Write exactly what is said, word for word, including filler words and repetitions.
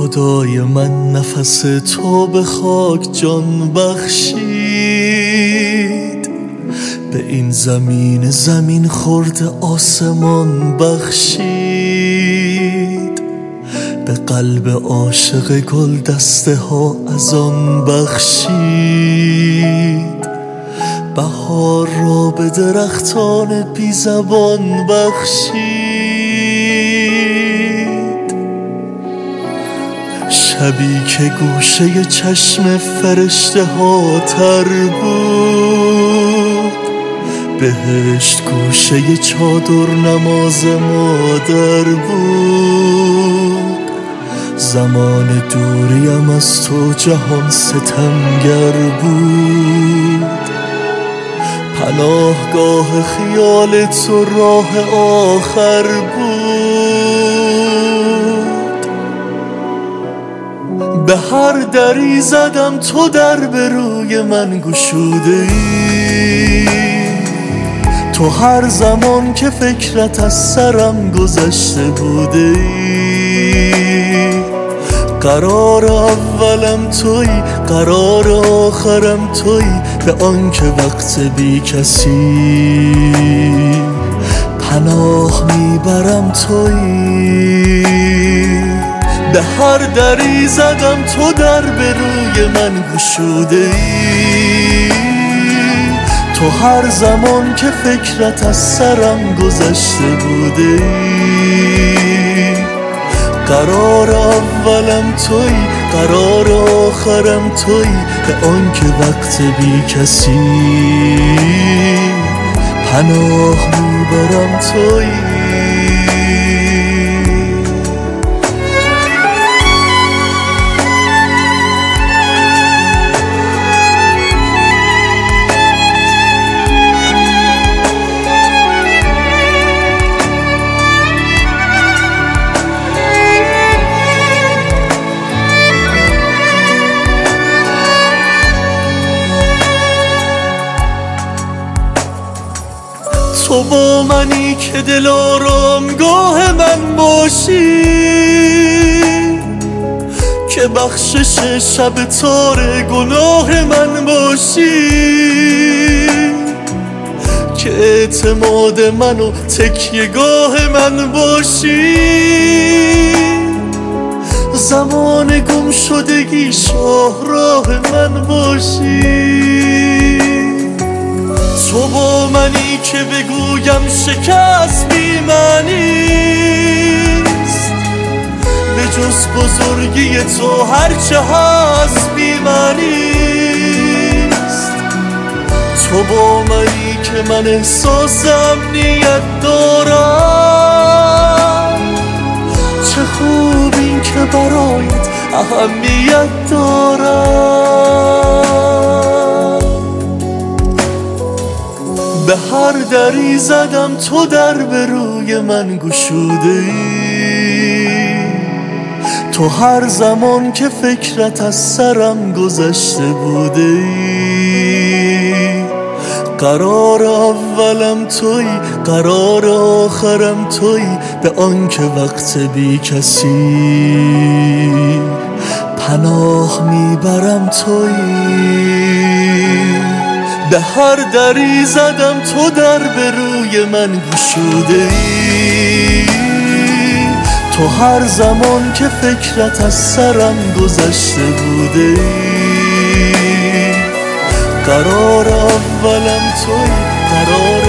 خدای من نفس تو به خاک جان بخشید، به این زمین زمین خورده آسمان بخشید، به قلب عاشق گل دسته ها از آن بخشید، بهار را به درختان بی زبان بخشید. شبی که گوشه چشم فرشته ها تر بود، بهشت گوشه چادر نماز مادر بود. زمان دوریم از تو جهان ستمگر بود، پناهگاه خیال تو راه آخر بود. به هر دری زدم تو در به روی من گشوده ای، تو هر زمان که فکرت از سرم گذشته بوده ای. قرار اولم توی، قرار آخرم توی، به آنکه وقت بی کسی پناه میبرم توی. به هر دری زدم تو در به روی من گشوده ای، تو هر زمان که فکرت از سرم گذشته بوده ای. قرار اولم توی، قرار آخرم توی، به آنکه وقت بی کسی پناه میبرم توی. تو با منی که دل آرامگاه من باشی، که بخشش شب تار گناه من باشی، که اعتماد من و تکیهگاه من باشی، زمان گم شدگی شاهراه من باشی. تو با منی که بگویم شکست بی معنیست، به جز بزرگی تو هرچه هست بی معنیست. تو با منی که من احساس امنیت دارم، چه خوب این که برایت اهمیت دارم. به هر دری زدم تو در به روی من گشوده ای، تو هر زمان که فکرت از سرم گذشته بوده ای. قرار اولم توی، قرار آخرم توی، به آنکه وقت بی کسی پناه میبرم توی. به هر دری زدم تو در به روی من گشوده ای، تو هر زمان که فکرت از سرم گذشته بوده ای. قرار اولم توی، قرار